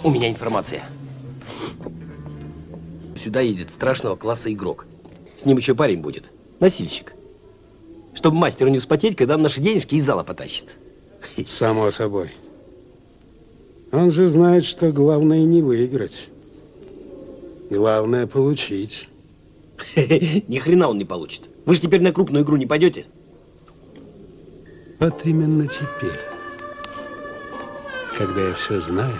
У меня информация. Сюда едет страшного класса игрок. С ним еще парень будет. Носильщик. Чтобы мастеру не вспотеть, когда он наши денежки из зала потащит. Само собой. Он же знает, что главное не выиграть. Главное получить. Ни хрена он не получит. Вы же теперь на крупную игру не пойдете? Вот именно теперь, когда я все знаю,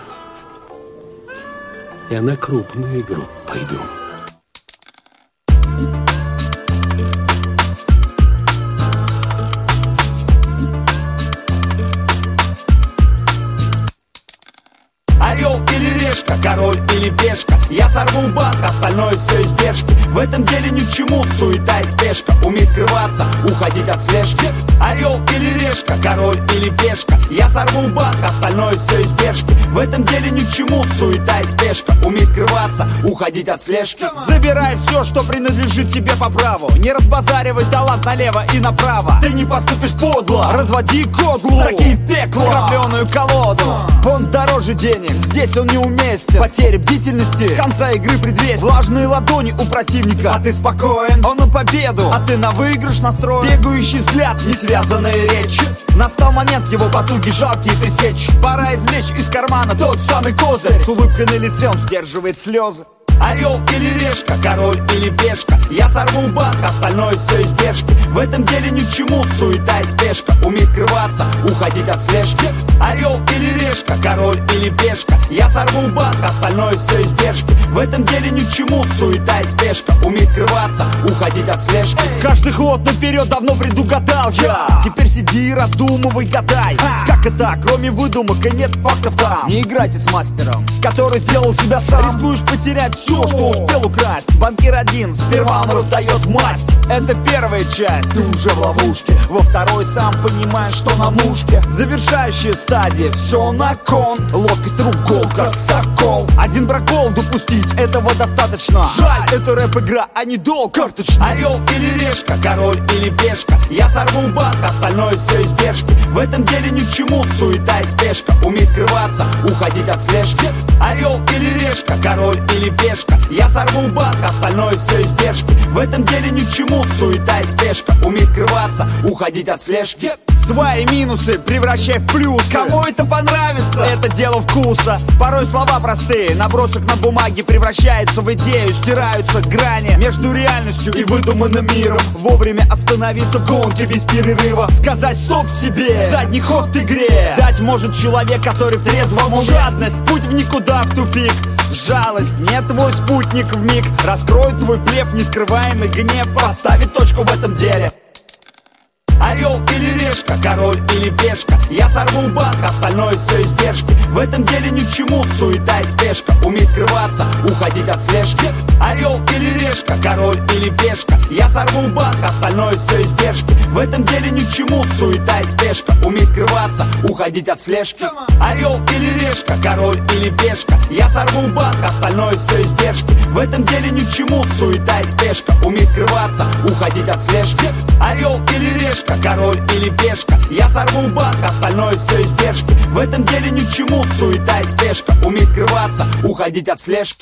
я на крупную игру пойду. Орел или решка, король или пешка, я сорву банк, остальное все издержки. В этом деле ни к чему суета и спешка. Умей скрываться, уходить от слежки. Орел или решка, король или пешка, я сорву банк, остальное все издержки. В этом деле ни к чему суета и спешка. Умей скрываться, уходить от слежки. Забирай все, что принадлежит тебе по праву. Не разбазаривай талант налево и направо. Ты не поступишь подло, разводи кодлу, закинь в пекло крапленую колоду. Он дороже денег, здесь он неуместен. Потеря бдительности, конца игры предвестник. Влажные ладони у противника, а ты спокоен. Он на победу, а ты на выигрыш настроен. Бегающий взгляд, не связанные речи. Настал момент его потуги жалкие пресечь. Пора извлечь из кармана тот самый козырь. С улыбкой на лице он сдерживает слезы. Орел или решка, король или пешка, я сорву банк, остальное все издержки. В этом деле ни к чему суета и спешка. Умей скрываться, уходить от слежки. Орел или решка, король или пешка, я сорву банк, остальное все издержки. В этом деле ни к чему суета и спешка. Умей скрываться, уходить от слежки. Каждый ход наперед давно предугадал я. Теперь сиди и раздумывай, гадай. Как это, кроме выдумок и нет фактов там. Не играйте с мастером, который сделал себя сам. Рискуешь потерять все, что успел украсть. Банкир один, сперва он раздает масть. Это первая часть, ты уже в ловушке. Во второй сам понимаешь, что на мушке. Завершающая стадия, все на кон. Ловкость рук гол, как сокол. Один прокол допустить, этого достаточно. Жаль, это рэп-игра, а не долг карточный. Орел или решка, король или пешка, я сорву банк, остальное все издержки. В этом деле ни к чему суета и спешка. Умей скрываться, уходить от слежки. Орел или решка, король или пешка, я сорву банк, остальное все издержки. В этом деле ни к чему суета и спешка. Умей скрываться, уходить от слежки. Свои минусы превращай в плюсы. Кому это понравится, это дело вкуса. Порой слова простые, набросок на бумаге превращается в идею. Стираются грани между реальностью и выдуманным миром. Вовремя остановиться в гонке без перерыва. Сказать стоп себе, задний ход в игре. Дать может человек, который в трезвом уме. Жадность, путь в никуда, в тупик. Жалость, не твой спутник вмиг. Раскроет твой блеф, нескрываемый гнев. Поставит точку в этом деле. Орел или решка, король или пешка, я сорву банк, остальное все издержки. В этом деле ни к чему суета и спешка. Умей скрываться, уходить от слежки. Орел или решка, король или пешка, я сорву банк, остальное все издержки. В этом деле ни к чему суета и спешка. Умей скрываться, уходить от слежки. Орел или решка, король или пешка, я сорву банк, остальное все издержки. В этом деле ни к чему суета и спешка. Умей скрываться, уходить от слежки. Орел или решка, король или пешка, я сорву банк, остальное все издержки. В этом деле ни к чему суета и спешка. Умей скрываться, уходить от слежки.